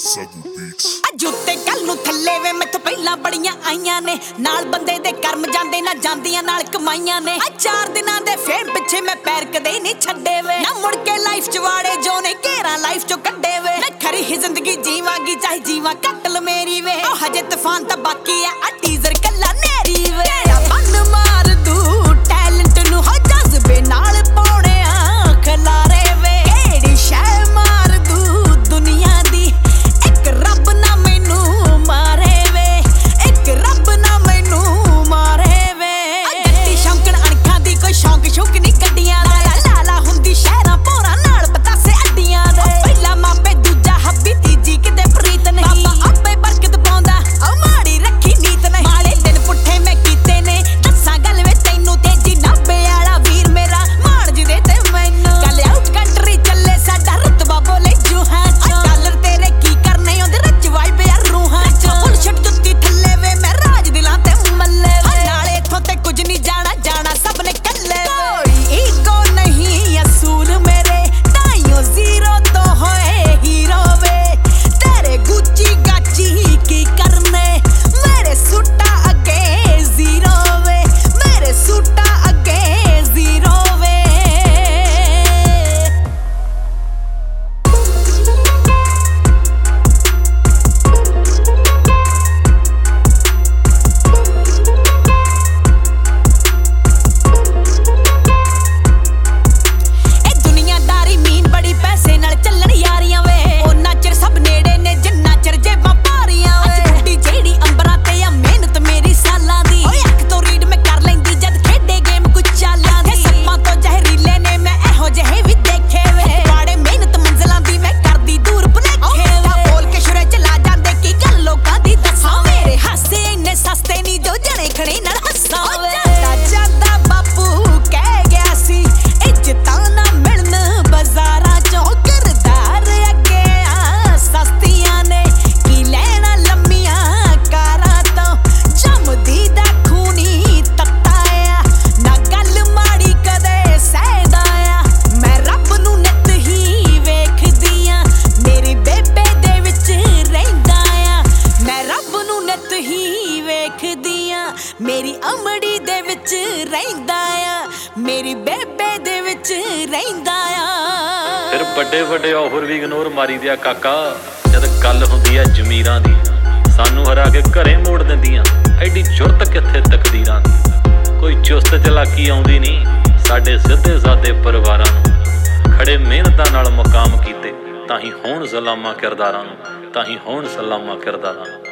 ਜੁੱਤੇ ਕੱਲ ਨੂੰ ਥੱਲੇ ਵੇ ਮੈਥੋਂ ਪਹਿਲਾਂ ਬੜੀਆਂ ਆਈਆਂ ਨੇ ਨਾਲ ਬੰਦੇ ਦੇ ਕਰਮ ਜਾਂਦੇ ਨਾ ਜਾਂਦੀਆਂ ਨਾਲ ਕਮਾਈਆਂ ਨੇ 4 ਦਿਨਾਂ ਦੇ ਫੇਮ ਪਿੱਛੇ ਮੈਂ ਪੈਰ ਕਦੇ ਨਹੀਂ ਛੱਡੇ ਵੇ ਨਾ ਮੁੜ ਕੇ ਲਾਈਫ ਚ ਵਾੜੇ ਜੋ ਨੇ ਘੇਰਾ ਲਾਈਫ ਚੋਂ ਕੱਢੇ ਵੇ ਮੈਂ ਖਰੀ ਹੀ ਜ਼ਿੰਦਗੀ ਜੀਵਾਂਗੀ ਚਾਹੇ ਜੀਵਾਂ ਕੱਟ ਲ ਮੇਰੀ ਵੇ ਉਹ ਹਜੇ ਤੂਫਾਨ ਤਾਂ ਬਾਕੀ ਆ ਟੀਜ਼ਰ ਕੱਲਾ ਨੇਰੀ ਵੇ ਬੰਨ ਮਾਰ ਦੂ ਟੈਲੈਂਟ ਨੂੰ ਹੋ ਜਜ਼ਬੇ ਨਾਲ ਪਾਉਣੇ ਆ ਖਲਾਰੇ ਵੇ ਕਿਹੜੀ ਸ਼ੈ ਮਾਰ ਦੂ ਦੁਨੀਆ ਦੀ ਇੱਕ ਰੱਬ ਨਾ ਮੈਨੂੰ ਮਾਰੇ ਵੇ ਇੱਕ ਰੱਬ ਨਾ ਮੈਨੂੰ ਮਾਰੇ ਵੇ ਗੱਡੀ ਸ਼ੌਂਕਣ ਅਣਖਾਂ ਦੀ ਕੋਈ ਸ਼ੌਂਕ ਸ਼ੁਕ ਨਹੀਂ ਗੱਡੀਆਂ ਦਾ ਲਾਲਾ ਹੁੰਦੀ ਸ਼ਹਿਰਾਂ ਪੋਰਾਂ ਨਾਲ ਪਤਾਸੇ ਅੱਡੀਆਂ ਦੇ ਪਹਿਲਾ ਮਾਪੇ ਦੂਜਾ ਹੱਬੀ ਤੀਜੀ ਕਿਤੇ ਪ੍ਰੀਤ ਨਹੀਂ ਬਾਬਾ ਆਪੇ ਬਰਕਤ ਪਾਉਂਦਾ ਉਹ ਮਾੜੀ ਰੱਖੀ ਨੀਤ ਨਹੀਂ ਮਾੜੇ ਦਿਨ ਪੁੱਠੇ ਮੈਂ ਕੀਤੇ ਨੇ ਦੱਸਾਂ ਗੱਲ ਵੇ ਤੈਨੂੰ ਤੇਜੀ ਨਾਬੇ ਵਾਲਾ ਵੀਰ ਮੇਰਾ ਮਾਣ ਜਿਹਦੇ ਤੇ ਮੈਨੂੰ ਗੱਲ ਆਊਟ ਕੰਟਰੀ ਚੱਲੇ ਸਾਡਾ ਰਤਬਾ ਬੋਲੇ ਜੂਹਾਂ ਚੋਂ ਡਾਲਰ ਤੇਰੇ ਕੀ ਕਰਨੇ ਉਹਦੇ ਰੱਜ ਵਾਈਬ ਯਾਰ ਰੂਹਾਂ ਚੋਂ ਬੁਲਸ਼ਿਟ ਜੁੱਤੀ ਥੱਲੇ ਵੇ ਮੈਂ ਰਾਜ ਦਿਲਾਂ ਤੇ ਮੱਲੇ ਵੇ ਨਾਲੇ ਇੱਥੋਂ ਤੇ ਕੁਝ ਨਹੀਂ ਜਾਣਾ ਸਭ ਨੇ ਕੱਲੇ ਕੋਈ ਈਗੋ ਨਹੀਂ ਅਸੂਲ ਮੇਰੇ ਤਾਈਓ ਜ਼ੀਰੋ ਤੋਂ ਹੋਏ ਹੀਰੋ ਵੇ ਤੇਰੇ ਗੁੱਚੀ ਗਾਚੀ ਕੀ ਕਰਨੇ ਮੇਰੇ ਸੁੱਟਾ ਅੱਗੇ ਜ਼ੀਰੋ ਵੇ ਮੇਰੇ ਸੁੱਟਾ ਅੱਗੇ ਜ਼ੀਰੋ ਵੇ ਇਹ ਦੁਨੀਆਦਾਰੀ ਮੀਨ ਬੜੀ ਪੈਸੇ ਨਾਲ ਚੱਲਣ ਯਾਰੀਆਂ ਵੇ ਉਹਨਾਂ ਚਿਰ ਸਭ ਨੇੜੇ ਨੇ ਜਿੰਨਾ ਚਿਰ ਜੇਬਾਂ ਭਾਰੀਆਂ ਵੇ ਅੱਜ ਬੁੱਢੀ ਜਿਹੜੀ ਅੰਬਰਾਂ ਤੇ ਆ ਮਿਹਨਤ ਮੇਰੀ ਸਾਲਾਂ ਦੀ ਓਏ ਅੱਖ ਤੋਂ ਰੀਡ ਮੈਂ ਕਰ ਲੈਂਦੀ ਜਦ ਖੇਡੇ ਗੇਮ ਕੁਝ ਚਾਲਾਂ ਦੀ ਸੱਪਾਂ ਤੋਂ ਜ਼ਹਿਰੀਲੇ ਨੇ ਮੈਂ ਇਹੋ ਜਿਹੇ ਵੀ ਦੇਖੇ ਵੇ ਬਾੜੇ ਮਿਹਨਤ ਮੰਜ਼ਲਾਂ ਦੀ ਮੈਂ ਕਰਦੀ ਦੂਰ ਭੁਲੇਖੇ ਵੇ ਬੋਲ ਕੇ ਸ਼ੁਰੇ ਚਲਾ ਜਾਂਦੇ ਕੀ ਗੱਲ ਲੋਕਾਂ ਦੀ ਦੱਸਾਂ ਮੇਰੇ ਹਾਸੇ ਇੰਨੇ ਸਸਤੇ ਨਹੀਂ ਜੋ ਜਣੇ ਖੜੇ ਨਾਲ ਹੱਸਾਂ ਵੇ ਜਾਂਦਾ ਬਾਪੂ ਕਹਿ ਗਿਆ ਸੀ ਇੱਜ਼ਤਾਂ ਨਾ ਮਿਲਣ ਬਾਜ਼ਾਰਾਂ ਚੋਂ ਕਿਰਦਾਰ ਅੱਗੇ ਆ ਸਸਤੀਆਂ ਨੇ ਕੀ ਲੈਣਾ ਲੰਮੀਆਂ ਕਾਰਾਂ ਤੋਂ ਜੰਮਦੀ ਦਾ ਖੂਨੀ ਤੱਤਾ ਆ ਨਾ ਗੱਲ ਮਾੜੀ ਕਦੇ ਸਹਿਦਾ ਆ ਮੈਂ ਰੱਬ ਨੂੰ ਨਿੱਤ ਹੀ ਵੇਖਦੀ ਆ ਮੇਰੀ ਬੇਬੇ ਦੇ ਵਿੱਚ ਰਹਿੰਦਾ ਆ ਮੈਂ ਰੱਬ ਨੂੰ ਨਿੱਤ ਹੀ ਵੇਖਦੀ ਆ ਮੇਰੀ ਅਮੜੀ ਦੇ ਵਿੱਚ ਰਹਿੰਦਾ ਆ ਮੇਰੀ ਬੇਬੇ ਦੇ ਵਿੱਚ ਰਹਿੰਦਾ ਆ ਫਿਰ ਵੱਡੇ ਵੱਡੇ ਆਫਰ ਵੀ ਇਗਨੋਰ ਮਾਰੀ ਦਿਆ ਕਾਕਾ ਜਦ ਗੱਲ ਹੁੰਦੀ ਐ ਜ਼ਮੀਰਾਂ ਦੀ ਸਾਨੂੰ ਹਰਾ ਕੇ ਘਰੇ ਮੋੜ ਦਿੰਦੀਆਂ ਐਡੀ ਜੁਰਤ ਕਿੱਥੇ ਤਕਦੀਰਾਂ ਦੀ ਕੋਈ ਚੁਸਤ ਚਲਾਕੀ ਆਉਂਦੀ ਨਹੀਂ ਸਾਡੇ ਸਿੱਧੇ ਸਾਦੇ ਪਰਿਵਾਰਾਂ ਨੂੰ ਖੜੇ ਮਿਹਨਤਾਂ ਨਾਲ ਮੁਕਾਮ ਕੀਤੇ ਤਾਂ ਹੀ ਹੋਣ ਸਲਾਮਾਂ ਕਿਰਦਾਰਾਂ ਨੂੰ ਤਾਂ ਹੀ ਹੋਣ ਸਲਾਮਾਂ ਕਿਰਦਾਰਾਂ ਨੂੰ